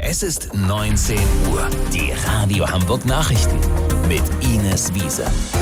Es ist 19 Uhr. Die Radio Hamburg Nachrichten mit Ines Wiese.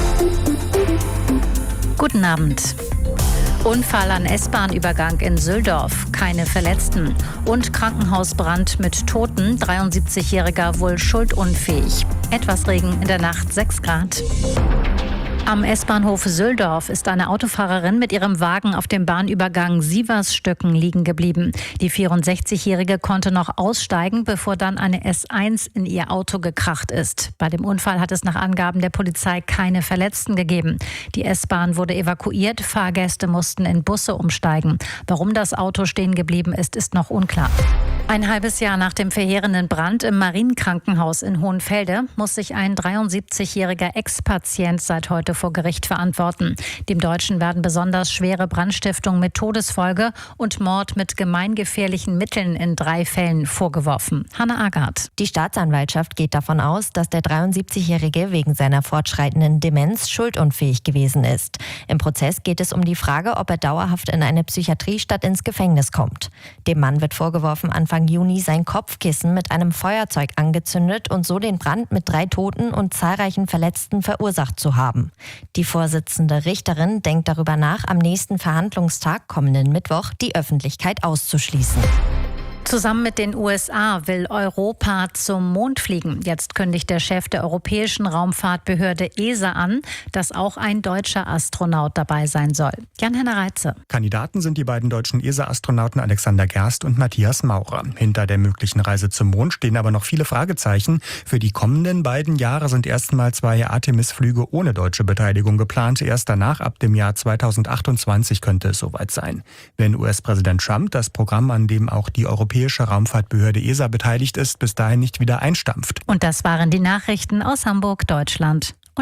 Guten Abend. Unfall an S-Bahn-Übergang in Süldorf. Keine Verletzten. Und Krankenhausbrand mit Toten. 73-Jähriger wohl schuldunfähig. Etwas Regen in der Nacht, 6 Grad. Am S-Bahnhof Süldorf ist eine Autofahrerin mit ihrem Wagen auf dem Bahnübergang Sieversstöcken liegen geblieben. Die 64-Jährige konnte noch aussteigen, bevor dann eine S1 in ihr Auto gekracht ist. Bei dem Unfall hat es nach Angaben der Polizei keine Verletzten gegeben. Die S-Bahn wurde evakuiert, Fahrgäste mussten in Busse umsteigen. Warum das Auto stehen geblieben ist, ist noch unklar. Ein halbes Jahr nach dem verheerenden Brand im Marienkrankenhaus in Hohenfelde muss sich ein 73-jähriger Ex-Patient seit heute vor Gericht verantworten. Dem Deutschen werden besonders schwere Brandstiftung mit Todesfolge und Mord mit gemeingefährlichen Mitteln in 3 Fällen vorgeworfen. Hanna Agard. Die Staatsanwaltschaft geht davon aus, dass der 73-Jährige wegen seiner fortschreitenden Demenz schuldunfähig gewesen ist. Im Prozess geht es um die Frage, ob er dauerhaft in eine Psychiatrie statt ins Gefängnis kommt. Dem Mann wird vorgeworfen, Anfang Juni sein Kopfkissen mit einem Feuerzeug angezündet und so den Brand mit 3 Toten und zahlreichen Verletzten verursacht zu haben. Die Vorsitzende Richterin denkt darüber nach, am nächsten Verhandlungstag, kommenden Mittwoch, die Öffentlichkeit auszuschließen. Zusammen mit den USA will Europa zum Mond fliegen. Jetzt kündigt der Chef der Europäischen Raumfahrtbehörde ESA an, dass auch ein deutscher Astronaut dabei sein soll. Jan-Henner Reitze. Kandidaten sind die beiden deutschen ESA-Astronauten Alexander Gerst und Matthias Maurer. Hinter der möglichen Reise zum Mond stehen aber noch viele Fragezeichen. Für die kommenden beiden Jahre sind erstmal 2 Artemis-Flüge ohne deutsche Beteiligung geplant. Erst danach, ab dem Jahr 2028, könnte es soweit sein. Wenn US-Präsident Trump das Programm, an dem auch die Europäische Raumfahrtbehörde ESA beteiligt ist, bis dahin nicht wieder einstampft. Und das waren die Nachrichten aus Hamburg, Deutschland.